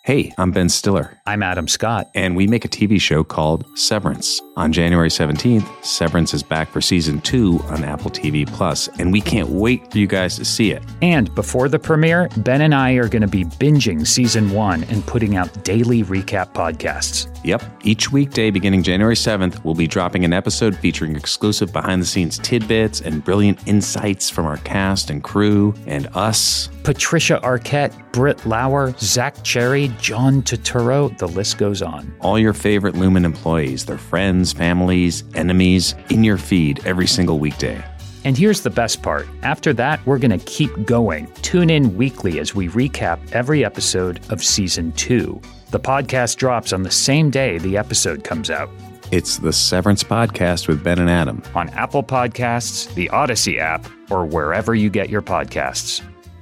Hey, I'm Ben Stiller. I'm Adam Scott. And we make a TV show called Severance. On January 17th, Severance is back for Season 2 on Apple TV+, and we can't wait for you guys to see it. And before the premiere, Ben and I are going to be binging Season 1 and putting out daily recap podcasts. Yep. Each weekday beginning January 7th, we'll be dropping an episode featuring exclusive behind-the-scenes tidbits and brilliant insights from our cast and crew and us. Patricia Arquette, Britt Lauer, Zach Cherry, John Turturro, the list goes on. All your favorite Lumen employees, their friends, families, enemies, in your feed every single weekday. And here's the best part. After that, we're going to keep going. Tune in weekly as we recap every episode of Season 2. The podcast drops on the same day the episode comes out. It's the Severance Podcast with Ben and Adam. On Apple Podcasts, the Odyssey app, or wherever you get your podcasts.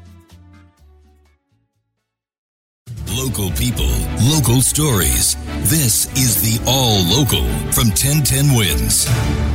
Local people, local stories. This is the All Local from 1010 Wins.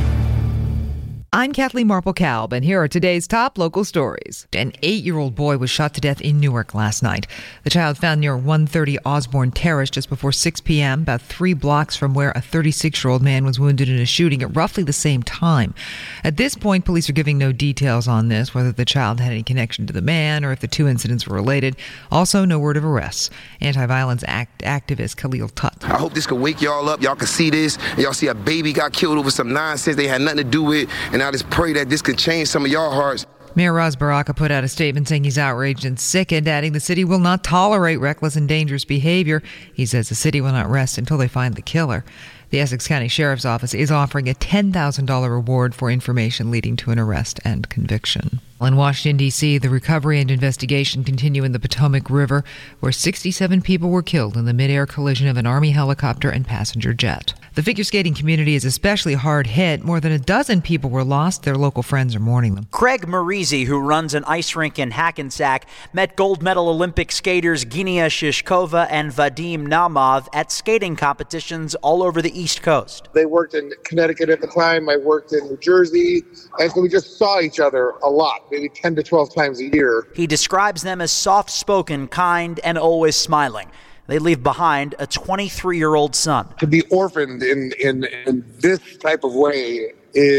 I'm Kathleen Marple-Kalb, and here are today's top local stories. An 8-year-old boy was shot to death in Newark last night. The child found near 130 Osborne Terrace just before 6 p.m., about 3 blocks from where a 36-year-old man was wounded in a shooting at roughly the same time. At this point, police are giving no details on this, whether the child had any connection to the man or if the two incidents were related. Also, no word of arrests. Anti-violence activist Khalil Tut. I hope this can wake y'all up. Y'all can see this. And y'all see a baby got killed over some nonsense they had nothing to do with. And I just pray that this could change some of y'all hearts. Mayor Ras Baraka put out a statement saying he's outraged and sickened, adding the city will not tolerate reckless and dangerous behavior. He says the city will not rest until they find the killer. The Essex County Sheriff's Office is offering a $10,000 reward for information leading to an arrest and conviction. In Washington, D.C., the recovery and investigation continue in the Potomac River, where 67 people were killed in the mid-air collision of an Army helicopter and passenger jet. The figure skating community is especially hard hit. More than a dozen people were lost. Their local friends are mourning them. Craig Marizzi, who runs an ice rink in Hackensack, met gold medal Olympic skaters Ginia Shishkova and Vadim Naumov at skating competitions all over the East Coast. They worked in Connecticut at the time. I worked in New Jersey. And so we just saw each other a lot, maybe 10 to 12 times a year. He describes them as soft-spoken, kind, and always smiling. They leave behind a 23-year-old son. To be orphaned in this type of way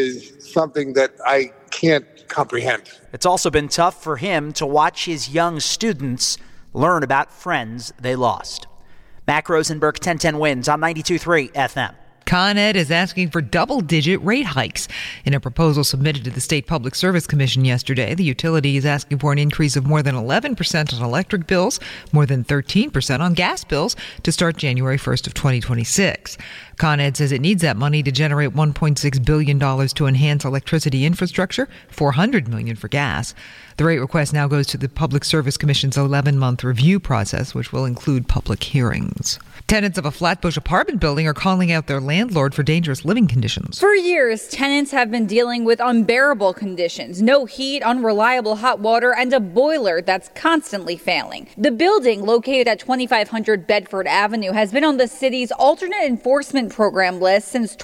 is something that I can't comprehend. It's also been tough for him to watch his young students learn about friends they lost. Mac Rosenberg, 1010 Wins on 92.3 FM. Con Ed is asking for double-digit rate hikes. In a proposal submitted to the State Public Service Commission yesterday, the utility is asking for an increase of more than 11% on electric bills, more than 13% on gas bills to start January 1st of 2026. Con Ed says it needs that money to generate $1.6 billion to enhance electricity infrastructure, $400 million for gas. The rate request now goes to the Public Service Commission's 11-month review process, which will include public hearings. Tenants of a Flatbush apartment building are calling out their landlord for dangerous living conditions. For years, tenants have been dealing with unbearable conditions. No heat, unreliable hot water, and a boiler that's constantly failing. The building, located at 2500 Bedford Avenue, has been on the city's alternate enforcement program list since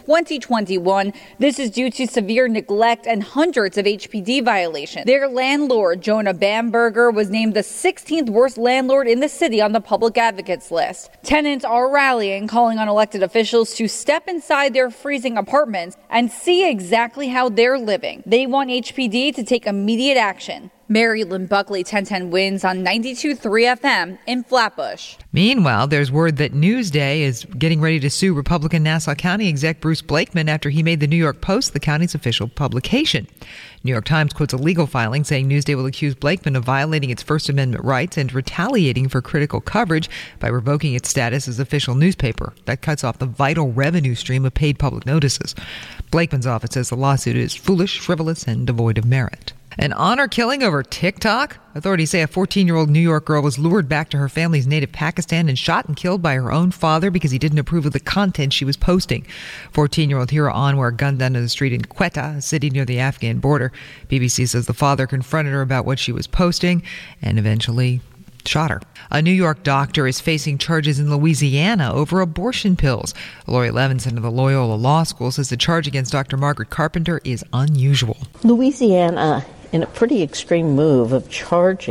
2021. This is due to severe neglect and hundreds of HPD violations. Their landlord, Jonah Bamberger, was named the 16th worst landlord in the city on the public advocates list. Tenants are rallying, calling on elected officials to step inside their freezing apartments and see exactly how they're living. They want HPD to take immediate action. Mary Lynn Buckley, 1010 Wins on 92.3 FM in Flatbush. Meanwhile, there's word that Newsday is getting ready to sue Republican Nassau County exec Bruce Blakeman after he made the New York Post the county's official publication. New York Times quotes a legal filing saying Newsday will accuse Blakeman of violating its First Amendment rights and retaliating for critical coverage by revoking its status as official newspaper. That cuts off the vital revenue stream of paid public notices. Blakeman's office says the lawsuit is foolish, frivolous, and devoid of merit. An honor killing over TikTok? Authorities say a 14-year-old New York girl was lured back to her family's native Pakistan and shot and killed by her own father because he didn't approve of the content she was posting. 14-year-old Hira Anwar gunned down in the street in Quetta, a city near the Afghan border. BBC says the father confronted her about what she was posting and eventually shot her. A New York doctor is facing charges in Louisiana over abortion pills. Lori Levinson of the Loyola Law School says the charge against Dr. Margaret Carpenter is unusual. Louisiana, in a pretty extreme move of charging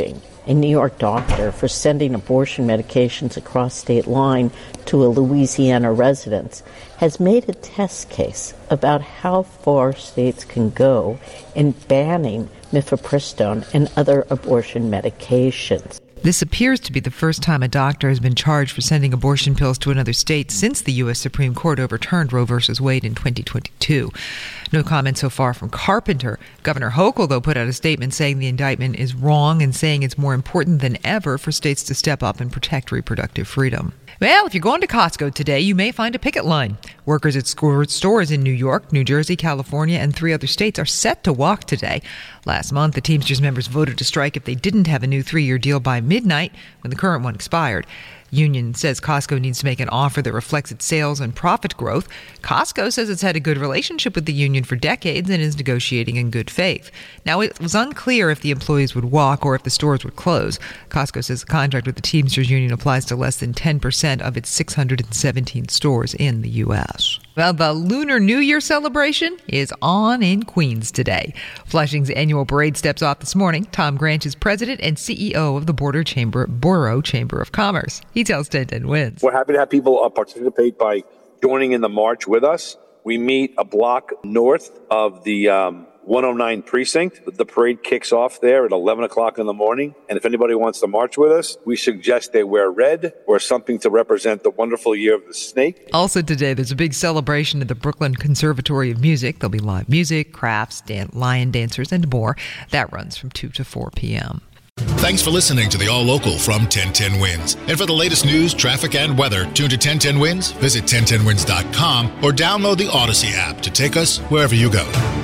a New York doctor, for sending abortion medications across state line to a Louisiana residence, has made a test case about how far states can go in banning mifepristone and other abortion medications. This appears to be the first time a doctor has been charged for sending abortion pills to another state since the U.S. Supreme Court overturned Roe v. Wade in 2022. No comment so far from Carpenter. Governor Hochul, though, put out a statement saying the indictment is wrong and saying it's more important than ever for states to step up and protect reproductive freedom. Well, if you're going to Costco today, you may find a picket line. Workers at stores in New York, New Jersey, California, and 3 other states are set to walk today. Last month, the Teamsters members voted to strike if they didn't have a new 3-year deal by midnight when the current one expired. Union says Costco needs to make an offer that reflects its sales and profit growth. Costco says it's had a good relationship with the union for decades and is negotiating in good faith. Now, it was unclear if the employees would walk or if the stores would close. Costco says the contract with the Teamsters Union applies to less than 10% of its 617 stores in the U.S. Well, the Lunar New Year celebration is on in Queens today. Flushing's annual parade steps off this morning. Tom Granch is president and CEO of the Borough Chamber of Commerce. He tells 1010 Wins. We're happy to have people participate by joining in the march with us. We meet a block north of the 109 precinct. The parade kicks off there at 11 o'clock in the morning. And if anybody wants to march with us, we suggest they wear red or something to represent the wonderful year of the snake. Also today, there's a big celebration at the Brooklyn Conservatory of Music. There'll be live music, crafts, lion dancers, and more. That runs from 2 to 4 p.m. Thanks for listening to the All Local from 1010 Wins. And for the latest news, traffic, and weather, tune to 1010 Wins, visit 1010wins.com, or download the Odyssey app to take us wherever you go.